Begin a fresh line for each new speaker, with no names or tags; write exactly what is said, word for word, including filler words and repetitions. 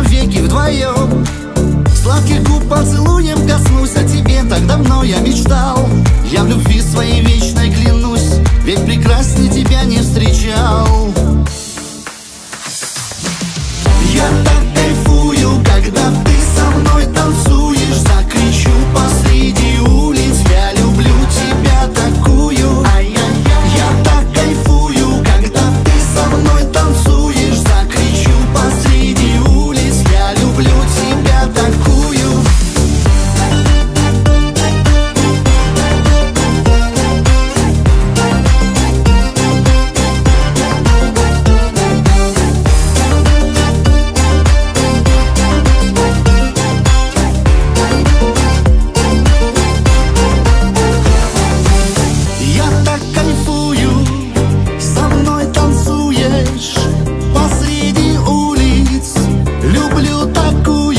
навеки вдвоем. Сладких губ поцелуем коснусь, о тебе так давно я мечтал. Я в любви своей вечной клянусь, ведь прекрасней тебя не встречал. Я так кайфую, когда ты со мной танцуешь. Закричу посреди улиц: я люблю тебя такую. Я так кайфую, когда ты со мной танцуешь. Закричу посреди улиц: я люблю тебя такую. Посреди улиц люблю такую.